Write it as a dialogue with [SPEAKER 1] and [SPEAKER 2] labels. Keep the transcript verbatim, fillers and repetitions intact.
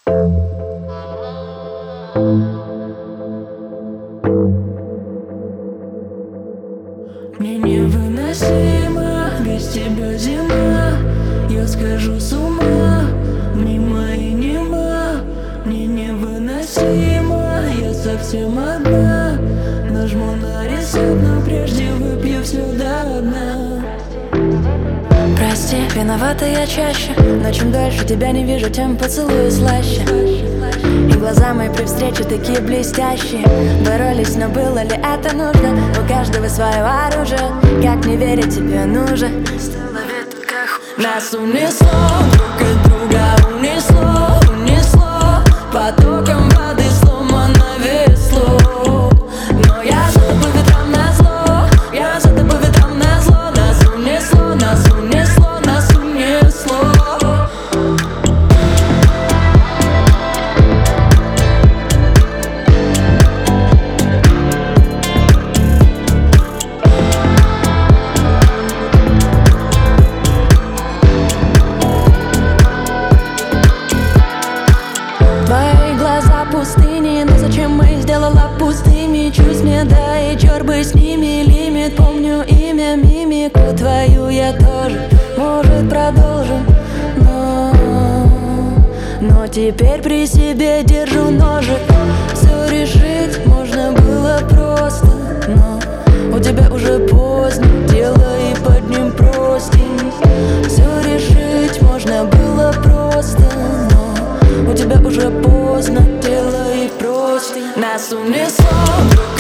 [SPEAKER 1] Мне невыносимо без тебя зима. Я схожу с ума, мимо и нема. Мне невыносимо, я совсем одна. Нажму на ресет, но прежде выпью все до дна.
[SPEAKER 2] Прости, виновата я чаще, но чем дольше тебя не вижу, тем поцелую слаще. И глаза мои при встрече такие блестящие. Боролись, но было ли это нужно? У каждого свое оружие, как не верить тебе нужно.
[SPEAKER 1] Нас унесло, друг от друга унесло, унесло. Потоком воды сломано весло. Но я за тобой ветром назло, я за тобой ветром назло. Нас унесло, нас унесло, нас унесло.
[SPEAKER 2] Твои глаза пустыни, но зачем их сделала пустыми? Чувств мне дай, черт бы с ними, лимит. Помню имя, мимику твою я тоже, может, продолжим. Но, но теперь при себе держу ножик. Все решить можно было просто, но у тебя уже поздно, делай под ним простынь. Все решить можно было просто, но у тебя уже поздно, делай простынь.
[SPEAKER 1] Нас унесло, друг